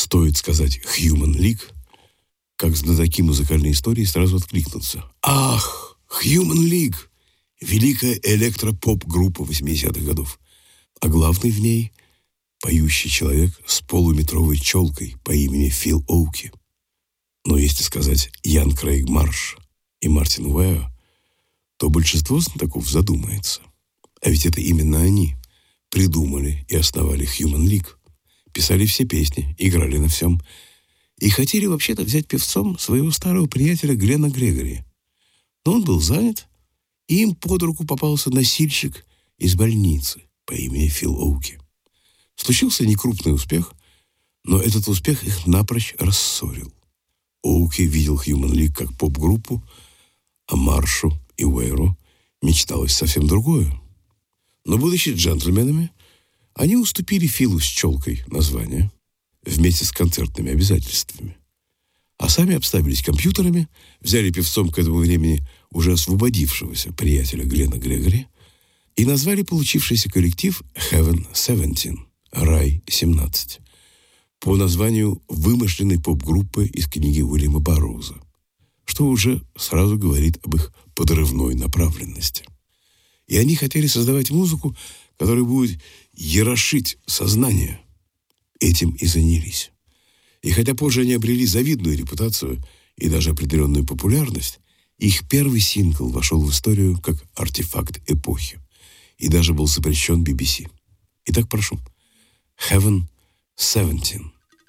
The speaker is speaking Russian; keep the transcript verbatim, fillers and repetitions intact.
Стоит сказать «Human League», как знатоки музыкальной истории сразу откликнутся. Ах, Human League! Великая электропоп-группа восьмидесятых годов. А главный в ней — поющий человек с полуметровой челкой по имени Фил Оуки. Но если сказать Ян Крейг Марш и Мартин Уэа, то большинство знатоков задумается. А ведь это именно они придумали и основали Human League. Писали все песни, играли на всем. И хотели вообще-то взять певцом своего старого приятеля Глена Грегори. Но он был занят, и им под руку попался носильщик из больницы по имени Фил Оуки. Случился некрупный успех, но этот успех их напрочь рассорил. Оуки видел Human League как поп-группу, а Маршу и Уэйру мечталось совсем другое. Но, будучи джентльменами, они уступили Филу с челкой название вместе с концертными обязательствами. А сами обставились компьютерами, взяли певцом к этому времени уже освободившегося приятеля Глена Грегори и назвали получившийся коллектив Heaven семнадцать, Рай семнадцать, по названию вымышленной поп-группы из книги Уильяма Барроуза, что уже сразу говорит об их подрывной направленности. И они хотели создавать музыку, которая будет ерошить сознание. Этим и занялись. И хотя позже они обрели завидную репутацию и даже определенную популярность, их первый сингл вошел в историю как артефакт эпохи и даже был запрещен би би си. Итак, прошу. Heaven семнадцать.